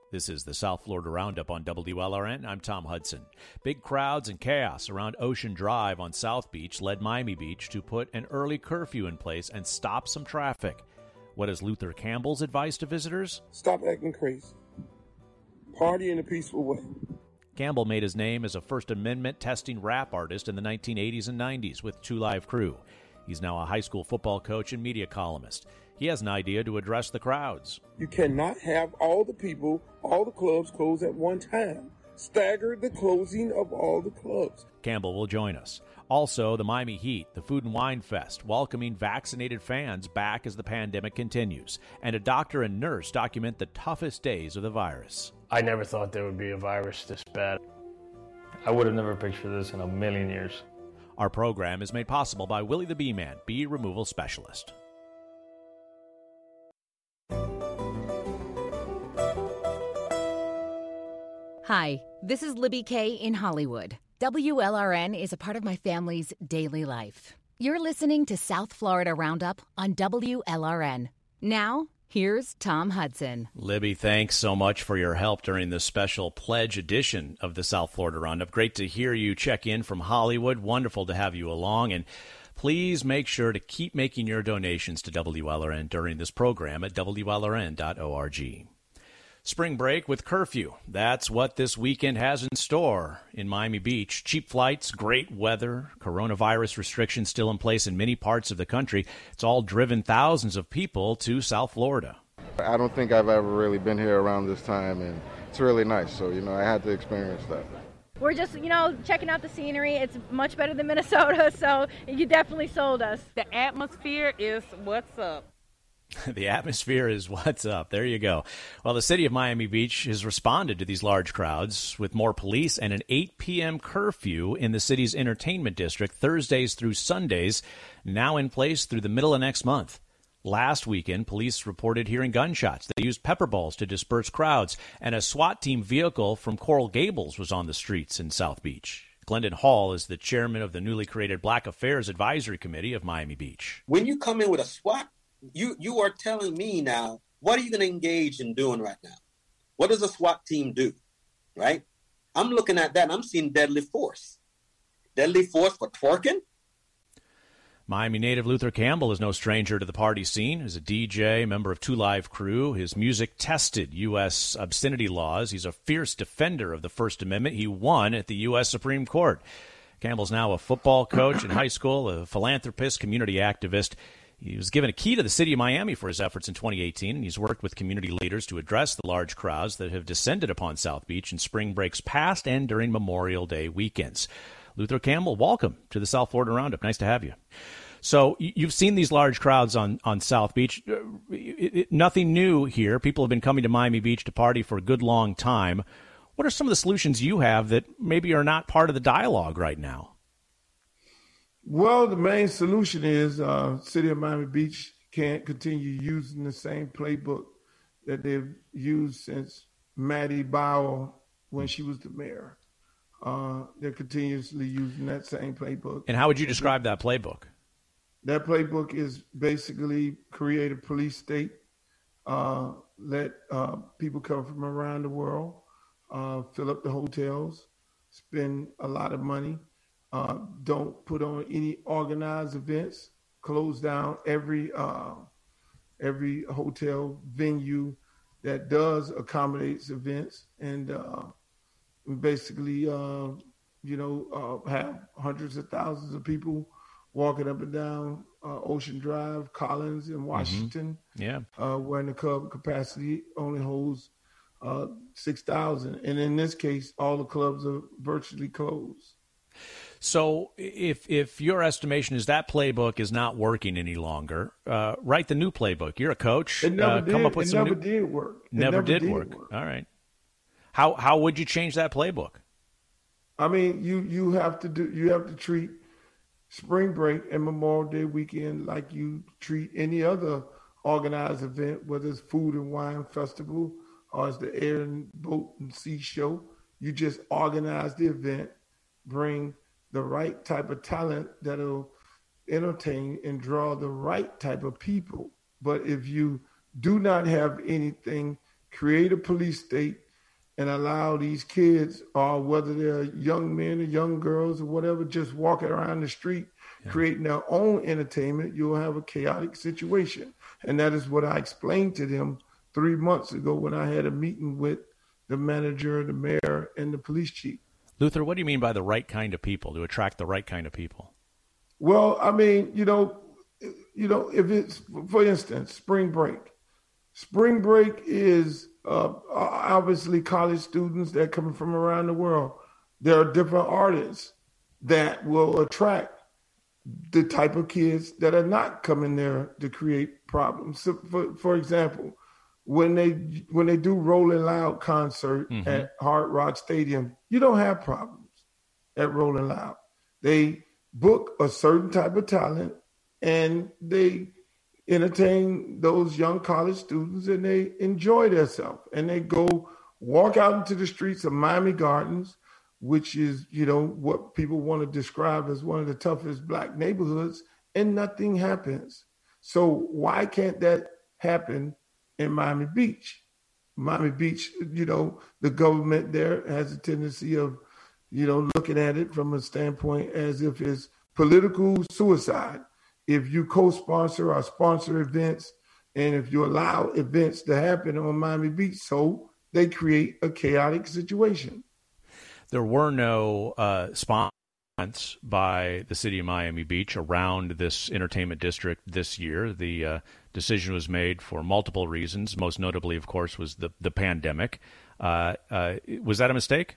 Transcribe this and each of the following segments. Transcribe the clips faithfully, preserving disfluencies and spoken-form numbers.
This is the South Florida Roundup on W L R N. I'm Tom Hudson. Big crowds and chaos around Ocean Drive on South Beach led Miami Beach to put an early curfew in place and stop some traffic. What is Luther Campbell's advice to visitors? Stop acting crazy. Party in a peaceful way. Campbell made his name as a First Amendment testing rap artist in the nineteen eighties and nineties with Two Live Crew. He's now a high school football coach and media columnist. He has an idea to address the crowds. You cannot have all the people, all the clubs closed at one time. Stagger the closing of all the clubs. Campbell will join us. Also, the Miami Heat, the Food and Wine Fest, welcoming vaccinated fans back as the pandemic continues. And a doctor and nurse document the toughest days of the virus. I never thought there would be a virus this bad. I would have never pictured this in a million years. Our program is made possible by Willie the Bee Man, bee removal specialist. Hi, this is Libby Kay in Hollywood. W L R N is a part of my family's daily life. You're listening to South Florida Roundup on W L R N. Now, here's Tom Hudson. Libby, thanks so much for your help during this special pledge edition of the South Florida Roundup. Great to hear you check in from Hollywood. Wonderful to have you along. And please make sure to keep making your donations to W L R N during this program at W L R N dot org. Spring break with curfew. That's what this weekend has in store in Miami Beach. Cheap flights, great weather, coronavirus restrictions still in place in many parts of the country. It's all driven thousands of people to South Florida. I don't think I've ever really been here around this time, and it's really nice. So, you know, I had to experience that. We're just, you know, checking out the scenery. It's much better than Minnesota, so you definitely sold us. The atmosphere is what's up. The atmosphere is what's up. There you go. Well, the city of Miami Beach has responded to these large crowds with more police and an eight p.m. curfew in the city's entertainment district, Thursdays through Sundays, now in place through the middle of next month. Last weekend, police reported hearing gunshots. They used pepper balls to disperse crowds, and a SWAT team vehicle from Coral Gables was on the streets in South Beach. Glendon Hall is the chairman of the newly created Black Affairs Advisory Committee of Miami Beach. When you come in with a SWAT, You you are telling me now, what are you going to engage in doing right now? What does a SWAT team do, right? I'm looking at that, and I'm seeing deadly force. Deadly force for twerking? Miami native Luther Campbell is no stranger to the party scene. As a D J, member of Two Live Crew, his music tested U S obscenity laws. He's a fierce defender of the First Amendment. He won at the U S Supreme Court. Campbell's now a football coach in high school, a philanthropist, community activist. He was given a key to the city of Miami for his efforts in twenty eighteen, and he's worked with community leaders to address the large crowds that have descended upon South Beach in spring breaks past and during Memorial Day weekends. Luther Campbell, welcome to the South Florida Roundup. Nice to have you. So you've seen these large crowds on, on South Beach. It, it, nothing new here. People have been coming to Miami Beach to party for a good long time. What are some of the solutions you have that maybe are not part of the dialogue right now? Well, the main solution is uh, City of Miami Beach can't continue using the same playbook that they've used since Maddie Bauer when she was the mayor. Uh, they're continuously using that same playbook. And how would you describe that playbook? That playbook is basically create a police state, uh, let uh, people come from around the world, uh, fill up the hotels, spend a lot of money. Uh, don't put on any organized events. Close down every uh, every hotel venue that does accommodates events, and uh, basically, uh, you know, uh, have hundreds of thousands of people walking up and down uh, Ocean Drive, Collins, and Washington. Mm-hmm. Yeah, uh, where the club capacity only holds uh, six thousand, and in this case, all the clubs are virtually closed. So if if your estimation is that playbook is not working any longer, uh, write the new playbook. You're a coach. It never uh, did. Come up with it some never new... did work. It Never, never did, did work. work. All right. How how would you change that playbook? I mean, you you have to do you have to treat spring break and Memorial Day weekend like you treat any other organized event, whether it's food and wine festival or it's the air and boat and sea show. You just organize the event, bring the right type of talent that'll entertain and draw the right type of people. But if you do not have anything create a police state, and allow these kids, or whether they're young men or young girls or whatever, just walking around the street, yeah. creating their own entertainment, you'll have a chaotic situation. And that is what I explained to them three months ago when I had a meeting with the manager, the mayor, and the police chief. Luther, what do you mean by the right kind of people, to attract the right kind of people? Well, I mean, you know, you know, if it's, for instance, spring break. Spring break is uh, obviously college students that come from around the world. There are different artists that will attract the type of kids that are not coming there to create problems. So for, for example, when they when they do Rolling Loud concert mm-hmm. at Hard Rock Stadium, you don't have problems at Rolling Loud. They book a certain type of talent and they entertain those young college students and they enjoy themselves. And they go walk out into the streets of Miami Gardens, which is, you know, what people want to describe as one of the toughest black neighborhoods, and nothing happens. So why can't that happen in Miami Beach? Miami Beach, you know, the government there has a tendency of, you know, looking at it from a standpoint as if it's political suicide. If you co-sponsor or sponsor events, and if you allow events to happen on Miami Beach, so they create a chaotic situation. There were no uh, sponsors by the city of Miami Beach around this entertainment district this year. The uh, decision was made for multiple reasons. Most notably, of course, was the, the pandemic. Uh, uh, was that a mistake?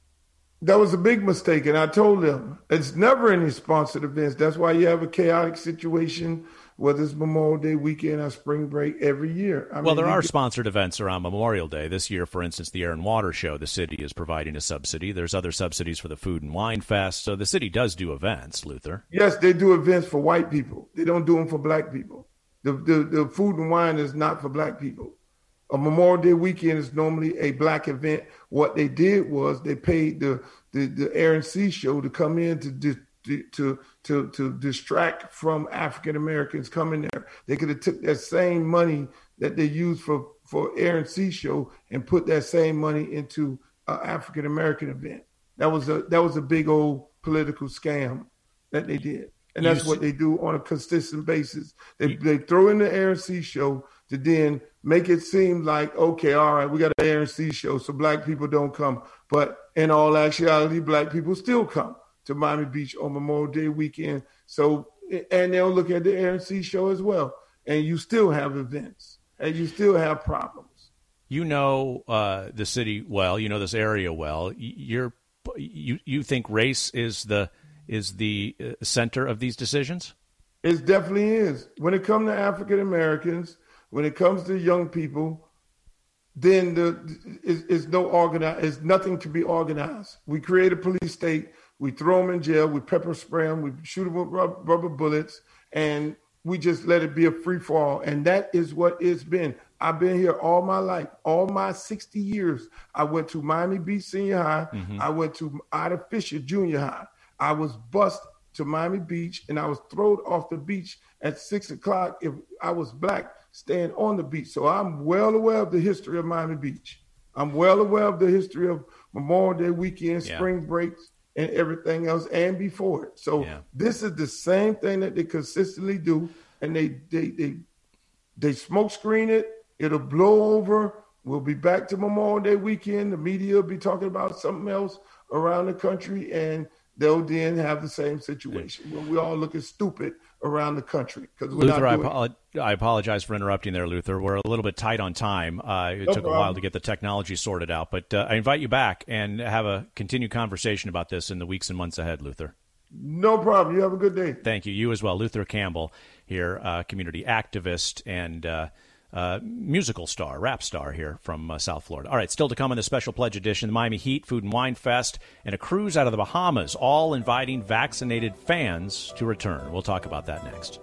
That was a big mistake, and I told them it's never any sponsored events. That's why you have a chaotic situation, whether it's Memorial Day weekend or spring break every year. I well, mean, there are get... sponsored events around Memorial Day. This year, for instance, the Air and Water Show, the city is providing a subsidy. There's other subsidies for the Food and Wine Fest. So the city does do events, Luther. Yes, they do events for white people. They don't do them for black people. The, the, the Food and Wine is not for black people. A Memorial Day weekend is normally a black event. What they did was they paid the the, the Air and Sea Show to come in to to to to, to distract from African Americans coming there. They could have took that same money that they used for for Air and Sea Show and put that same money into an African American event. That was a that was a big old political scam that they did, and that's what they do on a consistent basis. They they throw in the Air and Sea Show to then make it seem like, okay, all right, we got an Air and Sea Show, so black people don't come. But in all actuality, black people still come to Miami Beach on Memorial Day weekend. So, and they'll look at the Air and Sea Show as well. And you still have events, and you still have problems. You know uh, the city well. You know this area well. You're you you think race is the is the center of these decisions? It definitely is. When it comes to African Americans, when it comes to young people, then the is is no organize. It's nothing to be organized. We create a police state. We throw them in jail. We pepper spray them. We shoot them with rubber bullets, and we just let it be a free for all. And that is what it's been. I've been here all my life, all my sixty years. I went to Miami Beach Senior High. Mm-hmm. I went to Ida Fisher Junior High. I was bused to Miami Beach, and I was thrown off the beach at six o'clock if I was black, staying on the beach. So I'm well aware of the history of Miami Beach. I'm well aware of the history of Memorial Day weekend, yeah. spring breaks, and everything else, and before it. So yeah. this is the same thing that they consistently do, and they they they they smoke screen it. It'll blow over. We'll be back to Memorial Day weekend. The media will be talking about something else around the country, and they'll then have the same situation yeah. where we're all looking stupid around the country. Because Luther, I, apo- I apologize for interrupting there, Luther. We're a little bit tight on time. Uh, it no took problem. a while to get the technology sorted out. But uh, I invite you back and have a continued conversation about this in the weeks and months ahead, Luther. No problem. You have a good day. Thank you. You as well. Luther Campbell here, uh, community activist and uh, uh, musical star, rap star here from uh, South Florida. All right, still to come on the Special Pledge Edition, the Miami Heat, Food and Wine Fest, and a cruise out of the Bahamas, all inviting vaccinated fans to return. We'll talk about that next.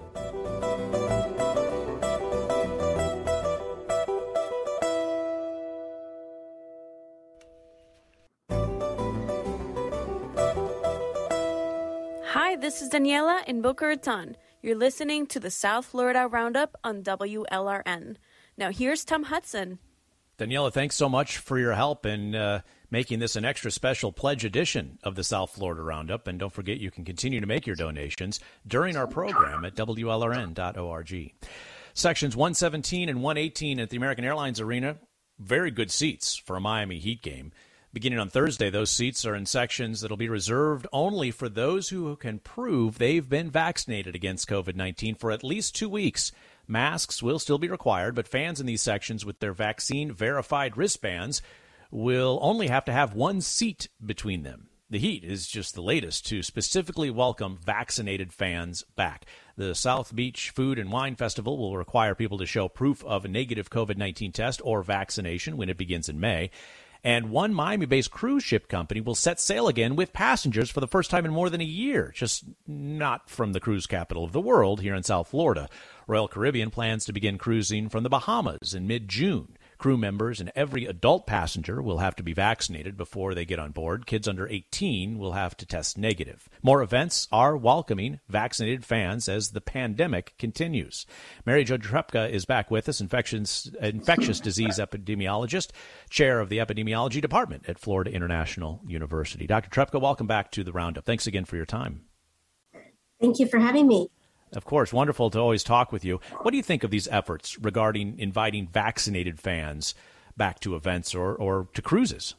Hi, this is Daniela in Boca Raton. You're listening to the South Florida Roundup on W L R N. Now here's Tom Hudson. Daniela, thanks so much for your help in uh, making this an extra special pledge edition of the South Florida Roundup. And don't forget, you can continue to make your donations during our program at W L R N dot org. Sections one seventeen and one eighteen at the American Airlines Arena, very good seats for a Miami Heat game. Beginning on Thursday, those seats are in sections that will be reserved only for those who can prove they've been vaccinated against COVID nineteen for at least two weeks. Masks will still be required, but fans in these sections with their vaccine-verified wristbands will only have to have one seat between them. The Heat is just the latest to specifically welcome vaccinated fans back. The South Beach Food and Wine Festival will require people to show proof of a negative COVID nineteen test or vaccination when it begins in May. And one Miami-based cruise ship company will set sail again with passengers for the first time in more than a year, just not from the cruise capital of the world here in South Florida. Royal Caribbean plans to begin cruising from the Bahamas in mid-June. Crew members and every adult passenger will have to be vaccinated before they get on board. Kids under eighteen will have to test negative. More events are welcoming vaccinated fans as the pandemic continues. Mary Jo Trepka is back with us, infectious, infectious disease epidemiologist, chair of the epidemiology department at Florida International University. Doctor Trepka, welcome back to the Roundup. Thanks again for your time. Thank you for having me. Of course. Wonderful to always talk with you. What do you think of these efforts regarding inviting vaccinated fans back to events or, or to cruises?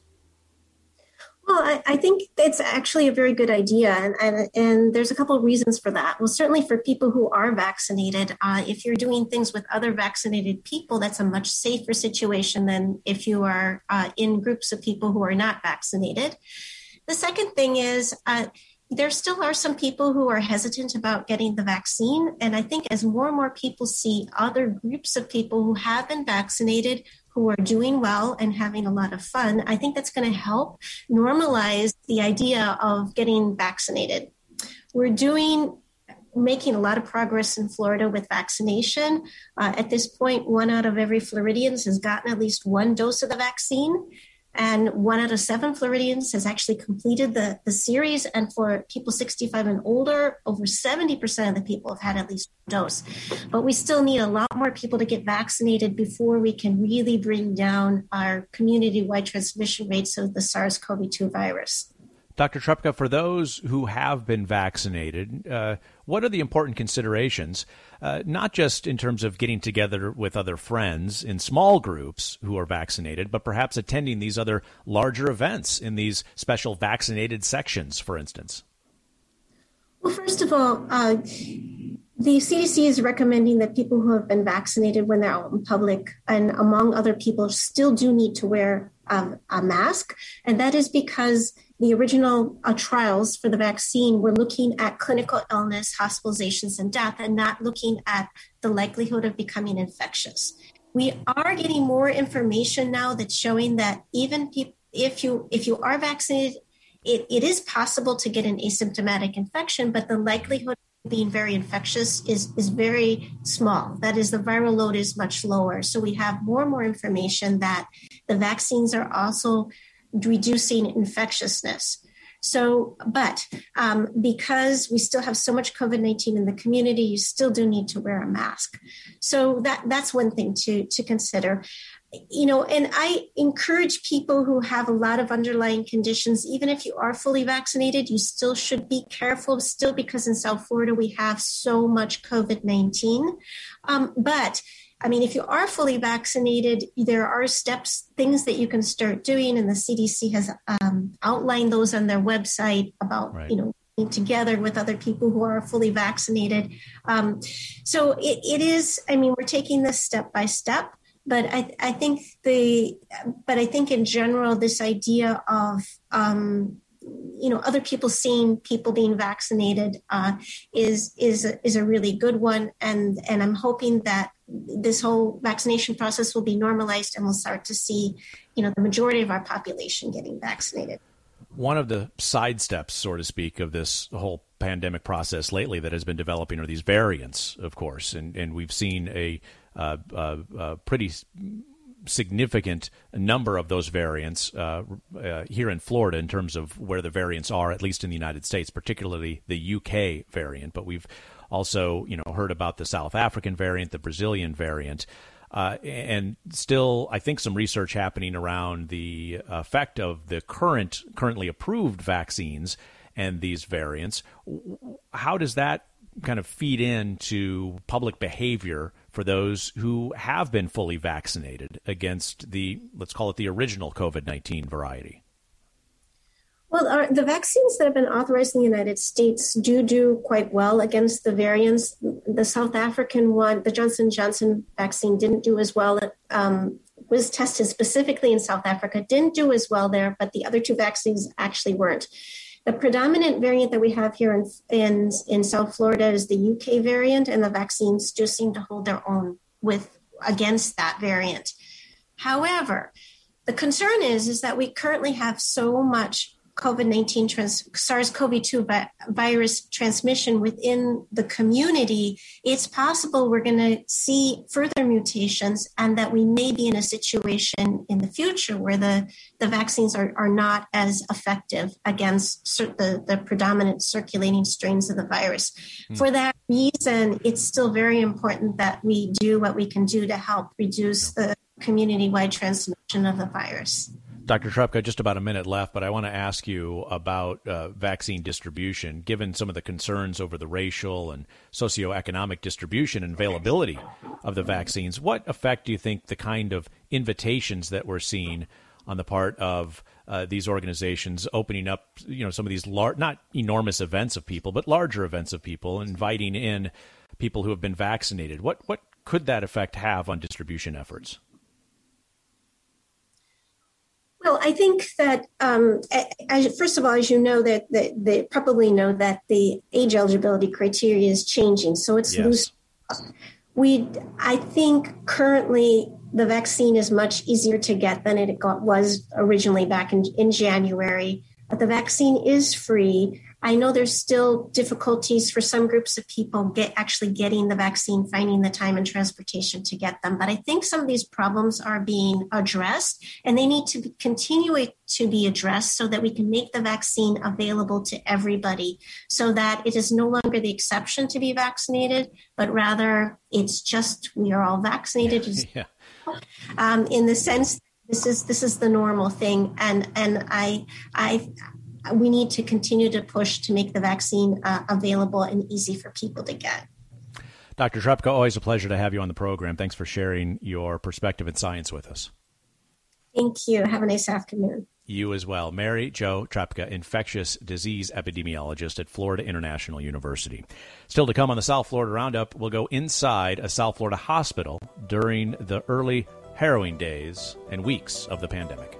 Well, I, I think it's actually a very good idea, and, and, and there's a couple of reasons for that. Well, certainly for people who are vaccinated, uh, if you're doing things with other vaccinated people, that's a much safer situation than if you are uh, in groups of people who are not vaccinated. The second thing is, uh, there still are some people who are hesitant about getting the vaccine. And I think as more and more people see other groups of people who have been vaccinated, who are doing well and having a lot of fun, I think that's going to help normalize the idea of getting vaccinated. We're doing, making a lot of progress in Florida with vaccination. Uh, at this point, one out of every Floridians has gotten at least one dose of the vaccine. And one out of seven Floridians has actually completed the, the series. And for people sixty-five and older, over seventy percent of the people have had at least one dose. But we still need a lot more people to get vaccinated before we can really bring down our community-wide transmission rates of the SARS-C o V two virus. Doctor Trepka, for those who have been vaccinated, uh, what are the important considerations, uh, not just in terms of getting together with other friends in small groups who are vaccinated, but perhaps attending these other larger events in these special vaccinated sections, for instance? Well, first of all, uh, the C D C is recommending that people who have been vaccinated when they're out in public and among other people still do need to wear um, a mask. And that is because the original uh, trials for the vaccine were looking at clinical illness, hospitalizations, and death, and not looking at the likelihood of becoming infectious. We are getting more information now that's showing that even pe- if you if you are vaccinated, it, it is possible to get an asymptomatic infection, but the likelihood of being very infectious is, is very small. That is, the viral load is much lower. So we have more and more information that the vaccines are also reducing infectiousness. So, but um, because we still have so much COVID nineteen in the community, you still do need to wear a mask. So that that's one thing to, to consider. You know, and I encourage people who have a lot of underlying conditions, even if you are fully vaccinated, you still should be careful still, because in South Florida, we have so much COVID nineteen. Um, but I mean, if you are fully vaccinated, there are steps, things that you can start doing. And the C D C has um, outlined those on their website about, right. you know, being together with other people who are fully vaccinated. Um, so it, it is, I mean, we're taking this step by step. But I, I think the, but I think in general, this idea of, um, you know, other people seeing people being vaccinated uh, is is a, is a really good one, and and I'm hoping that this whole vaccination process will be normalized, and we'll start to see, you know, the majority of our population getting vaccinated. One of the side steps, so to speak, of this whole pandemic process lately that has been developing are these variants, of course, and and we've seen a uh, uh, uh, pretty significant number of those variants uh, uh, here in Florida in terms of where the variants are, at least in the United States, particularly the U K variant. But we've also, you know, heard about the South African variant, the Brazilian variant. Uh, and still, I think some research happening around the effect of the current, currently approved vaccines and these variants. How does that kind of feed into public behavior for those who have been fully vaccinated against the, let's call it the original COVID nineteen variety? Well, our, the vaccines that have been authorized in the United States do do quite well against the variants. The South African one, the Johnson and Johnson vaccine, didn't do as well. It um, was tested specifically in South Africa, didn't do as well there, but the other two vaccines actually weren't. The predominant variant that we have here in, in, in South Florida is the U K variant, and the vaccines do seem to hold their own with against that variant. However, the concern is, is that we currently have so much COVID nineteen trans, SARS-C o V two vi- virus transmission within the community, it's possible we're going to see further mutations and that we may be in a situation in the future where the, the vaccines are, are not as effective against cir- the, the predominant circulating strains of the virus. Mm. For that reason, it's still very important that we do what we can do to help reduce the community-wide transmission of the virus. Doctor Trepka, just about a minute left, but I want to ask you about uh, vaccine distribution. Given some of the concerns over the racial and socioeconomic distribution and availability of the vaccines, what effect do you think the kind of invitations that we're seeing on the part of uh, these organizations opening up, you know, some of these lar- not enormous events of people, but larger events of people, inviting in people who have been vaccinated? What what could that effect have on distribution efforts? Well, I think that, um, as, first of all, as you know, that, that they probably know that the age eligibility criteria is changing, so it's yes. loose. We, I think currently the vaccine is much easier to get than it got, was originally back in, in January. But the vaccine is free. I know there's still difficulties for some groups of people get actually getting the vaccine, finding the time and transportation to get them. But I think some of these problems are being addressed, and they need to be, continue to be addressed so that we can make the vaccine available to everybody, so that it is no longer the exception to be vaccinated, but rather it's just we are all vaccinated. Yeah. Um, in the sense, this is this is the normal thing, and and I I. we need to continue to push to make the vaccine uh, available and easy for people to get. Doctor Trepka, always a pleasure to have you on the program. Thanks for sharing your perspective in science with us. Thank you. Have a nice afternoon. You as well. Mary Jo Trepka, infectious disease epidemiologist at Florida International University. Still to come on the South Florida Roundup, we'll go inside a South Florida hospital during the early harrowing days and weeks of the pandemic.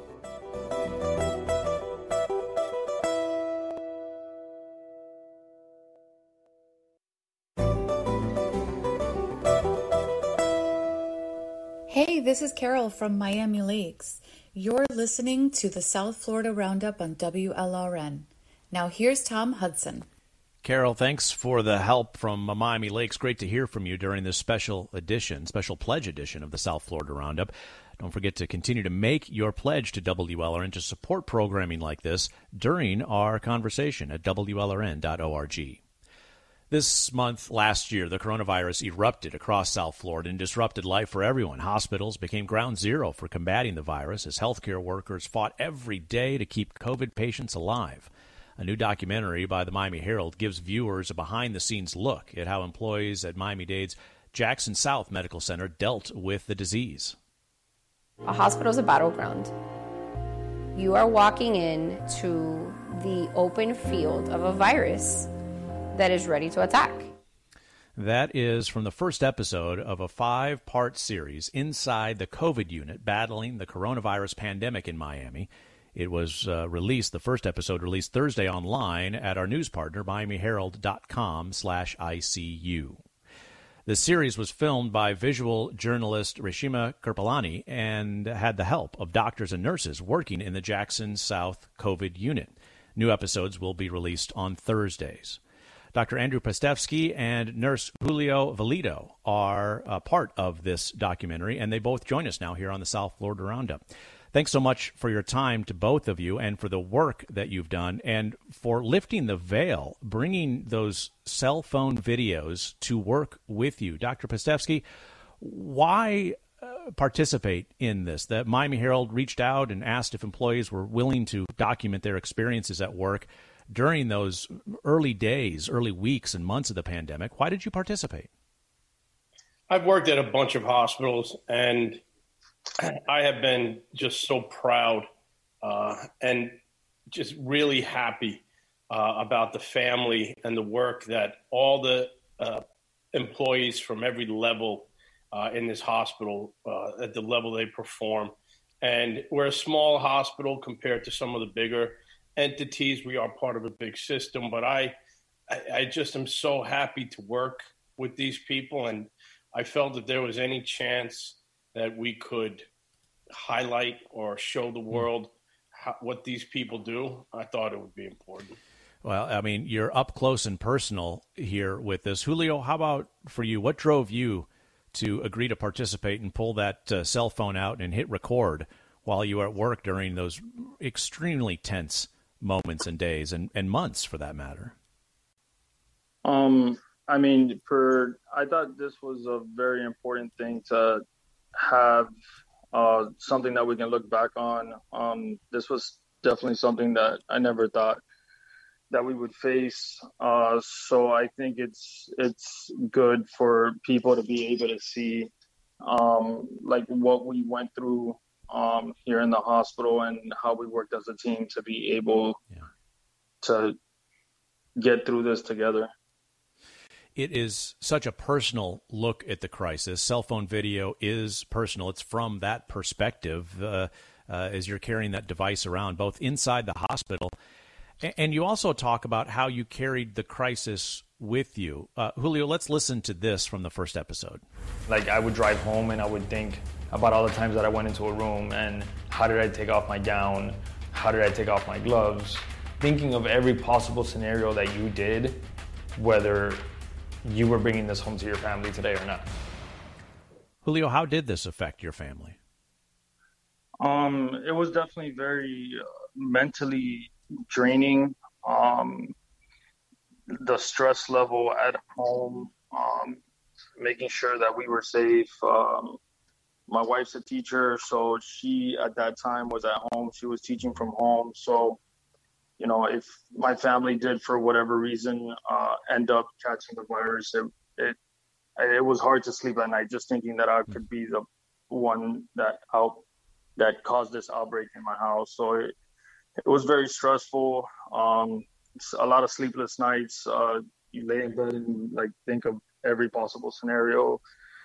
Hey, this is Carol from Miami Lakes. You're listening to the South Florida Roundup on W L R N. Now here's Tom Hudson. Carol, thanks for the help from Miami Lakes. Great to hear from you during this special edition, special pledge edition of the South Florida Roundup. Don't forget to continue to make your pledge to W L R N to support programming like this during our conversation at W L R N dot org. This month last year, the coronavirus erupted across South Florida and disrupted life for everyone. Hospitals became ground zero for combating the virus as healthcare workers fought every day to keep COVID patients alive. A new documentary by the Miami Herald gives viewers a behind-the-scenes look at how employees at Miami-Dade's Jackson South Medical Center dealt with the disease. A hospital is a battleground. You are walking into the open field of a virus that is ready to attack. That is from the first episode of a five-part series inside the COVID unit battling the coronavirus pandemic in Miami. It was uh, released, the first episode released Thursday online at our news partner, Miami Herald dot com slash I C U. The series was filmed by visual journalist Reshima Kirpalani and had the help of doctors and nurses working in the Jackson South COVID unit. New episodes will be released on Thursdays. Doctor Andrew Pastevsky and nurse Julio Valido are a part of this documentary, and they both join us now here on the South Florida Roundup. Thanks so much for your time to both of you and for the work that you've done and for lifting the veil, bringing those cell phone videos to work with you. Doctor Pastevsky, why uh, participate in this? The Miami Herald reached out and asked if employees were willing to document their experiences at work during those early days, early weeks and months of the pandemic. Why did you participate? I've worked at a bunch of hospitals, and I have been just so proud uh, and just really happy uh, about the family and the work that all the uh, employees from every level uh, in this hospital, uh, at the level they perform. And we're a small hospital compared to some of the bigger entities. We are part of a big system, but I, I, I just am so happy to work with these people. And I felt that there was any chance that we could highlight or show the world how, what these people do, I thought it would be important. Well, I mean, you're up close and personal here with this. Julio, how about for you? What drove you to agree to participate and pull that uh, cell phone out and hit record while you were at work during those extremely tense moments and days and, and months, for that matter? Um, I mean, for I thought this was a very important thing to have uh, something that we can look back on. Um, this was definitely something that I never thought that we would face. Uh, so I think it's it's good for people to be able to see um, like what we went through um, here in the hospital and how we worked as a team to be able yeah. to get through this together. It is such a personal look at the crisis. Cell phone video is personal. It's from that perspective uh, uh, as you're carrying that device around, both inside the hospital. And you also talk about how you carried the crisis with you. Uh, Julio, let's listen to this from the first episode. Like, I would drive home and I would think about all the times that I went into a room and how did I take off my gown? How did I take off my gloves? Thinking of every possible scenario that you did, whether you were bringing this home to your family today or not. Julio, how did this affect your family? Um, it was definitely very uh, mentally draining. Um, the stress level at home, um, making sure that we were safe. Um, my wife's a teacher, so she at that time was at home. She was teaching from home. So, you know, if my family did, for whatever reason, uh, end up catching the virus, it, it it was hard to sleep at night just thinking that I could be the one that out that caused this outbreak in my house. So it, it was very stressful. Um, a lot of sleepless nights. Uh, you lay in bed and like think of every possible scenario.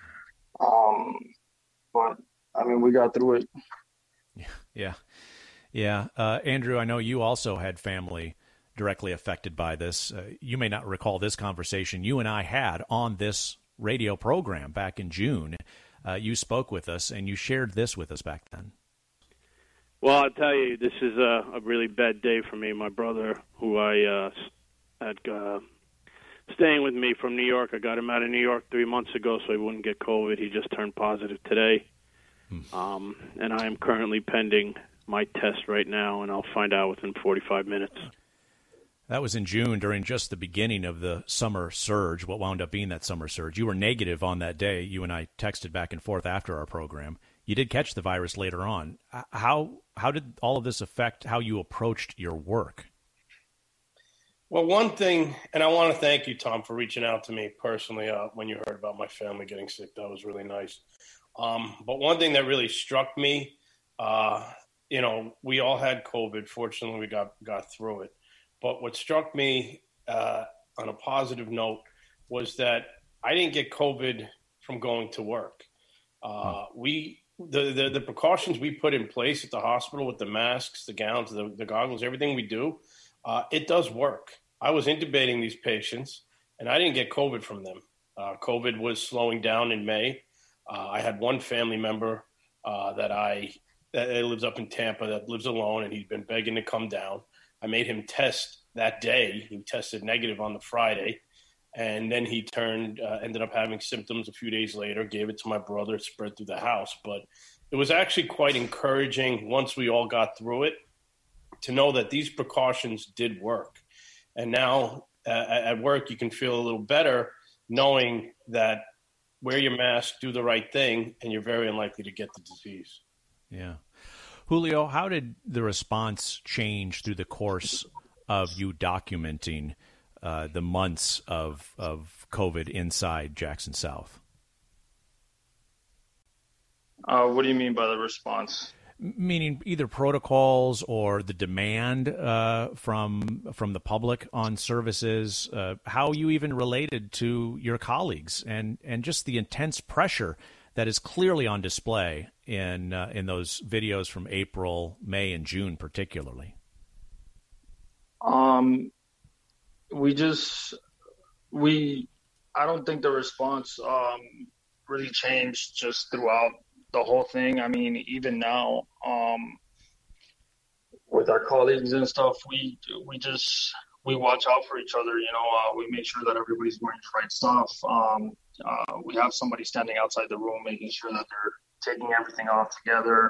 Um, but I mean, we got through it. Yeah. Yeah. Yeah. Uh, Andrew, I know you also had family directly affected by this. Uh, you may not recall this conversation you and I had on this radio program back in June. Uh, you spoke with us and you shared this with us back then. Well, I'll tell you, this is a, a really bad day for me. My brother, who I uh, had uh, staying with me from New York, I got him out of New York three months ago so he wouldn't get COVID. He just turned positive today. Hmm. Um, and I am currently pending my test right now, and I'll find out within forty-five minutes. That was in June during just the beginning of the summer surge, what wound up being that summer surge. You were negative on that day. You and I texted back and forth after our program. You did catch the virus later on. How how did all of this affect how you approached your work? Well, one thing, and I want to thank you, Tom, for reaching out to me personally uh, when you heard about my family getting sick. That was really nice. Um, but one thing that really struck me, uh, you know, we all had COVID. Fortunately, we got, got through it. But what struck me uh, on a positive note was that I didn't get COVID from going to work. Uh, we the, the the precautions we put in place at the hospital with the masks, the gowns, the, the goggles, everything we do, uh, it does work. I was intubating these patients, and I didn't get COVID from them. Uh, COVID was slowing down in May. Uh, I had one family member uh, that I that lives up in Tampa that lives alone, and he'd been begging to come down. I made him test that day. He tested negative on the Friday. And then he turned, uh, ended up having symptoms a few days later, gave it to my brother, it spread through the house. But it was actually quite encouraging once we all got through it to know that these precautions did work. And now uh, at work, you can feel a little better knowing that wear your mask, do the right thing, and you're very unlikely to get the disease. Yeah. Julio, how did the response change through the course of you documenting uh, the months of, of COVID inside Jackson South? Uh, what do you mean by the response? Meaning either protocols or the demand uh, from from the public on services, uh, how you even related to your colleagues, and, and just the intense pressure that is clearly on display in uh, in those videos from April, May, and June particularly. Um, we just we I don't think the response um, really changed just throughout the whole thing. I mean, even now, um, with our colleagues and stuff, we we just we watch out for each other. You know, uh, we make sure that everybody's wearing the right stuff. Um, uh, we have somebody standing outside the room, making sure that they're taking everything off together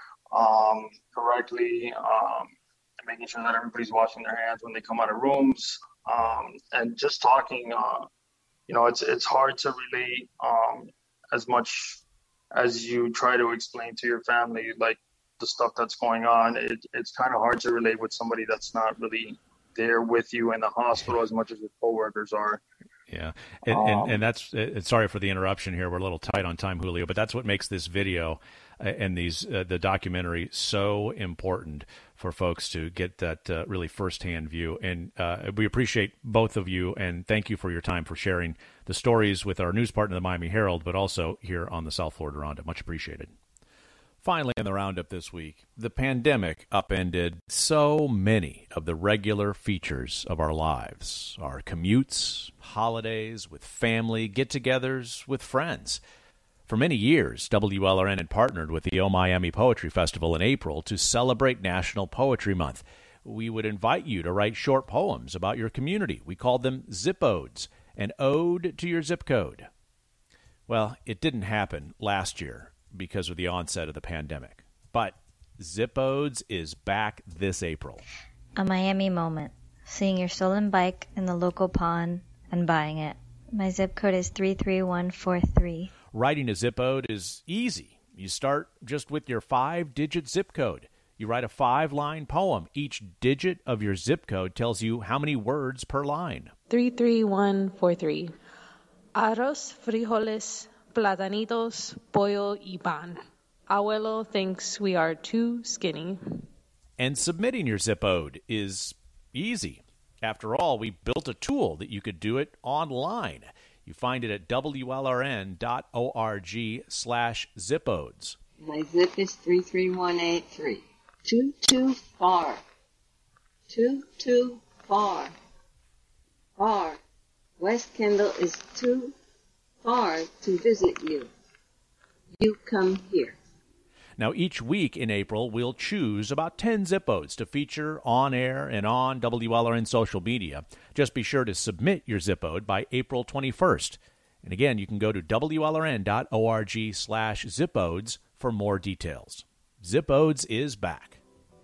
um, correctly, um, and making sure that everybody's washing their hands when they come out of rooms, um, and just talking. Uh, you know, it's it's hard to relate um, as much as you try to explain to your family, like, the stuff that's going on. It, it's kind of hard to relate with somebody that's not really there with you in the hospital as much as your coworkers are. Yeah. And, um, and, and that's, uh, sorry for the interruption here. We're a little tight on time, Julio, but that's what makes this video uh, and these, uh, the documentary so important for folks to get that uh, really firsthand view. And uh, we appreciate both of you, and thank you for your time for sharing the stories with our news partner, the Miami Herald, but also here on the South Florida Roundup. Much appreciated. Finally, in the Roundup this week, the pandemic upended so many of the regular features of our lives, our commutes, holidays with family, get-togethers with friends. For many years, W L R N had partnered with the O Miami Poetry Festival in April to celebrate National Poetry Month. We would invite you to write short poems about your community. We called them Zip-Odes, an ode to your zip code. Well, it didn't happen last year because of the onset of the pandemic. But Zip-Odes is back this April. A Miami moment. Seeing your stolen bike in the local pawn and buying it. My zip code is three three one four three. Writing a Zip-Ode is easy. You start just with your five-digit zip code. You write a five-line poem. Each digit of your zip code tells you how many words per line. three three one four three. Arroz, frijoles, platanitos, pollo y pan. Abuelo thinks we are too skinny. And submitting your Zip-Ode is easy. After all, we built a tool that you could do it online. You find it at W L R N dot org slash Zip-Odes. My zip is three three one eight three. Too, too far. Too, too far. Far. West Kendall is too far to visit you. You come here. Now, each week in April, we'll choose about ten Zip-Odes to feature on air and on W L R N social media. Just be sure to submit your Zip-Ode by April twenty-first. And again, you can go to W L R N dot org slash Zip-Odes for more details. Zip-Odes is back.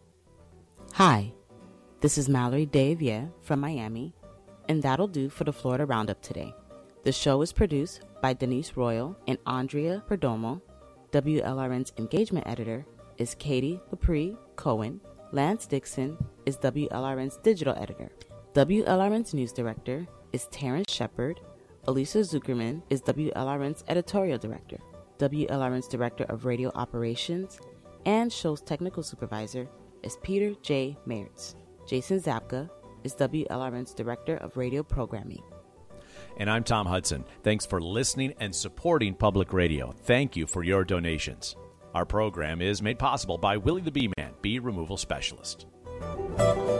Hi, this is Mallory Davier from Miami, and that'll do for the Florida Roundup today. The show is produced by Denise Royal and Andrea Perdomo. W L R N's engagement editor is Katie Lepre Cohen. Lance Dixon is W L R N's digital editor. W L R N's news director is Terrence Shepard. Elisa Zuckerman is W L R N's editorial director. W L R N's director of radio operations and show's technical supervisor is Peter J. Mertz. Jason Zapka is W L R N's director of radio programming. And I'm Tom Hudson. Thanks for listening and supporting public radio. Thank you for your donations. Our program is made possible by Willie the Bee Man, bee removal specialist.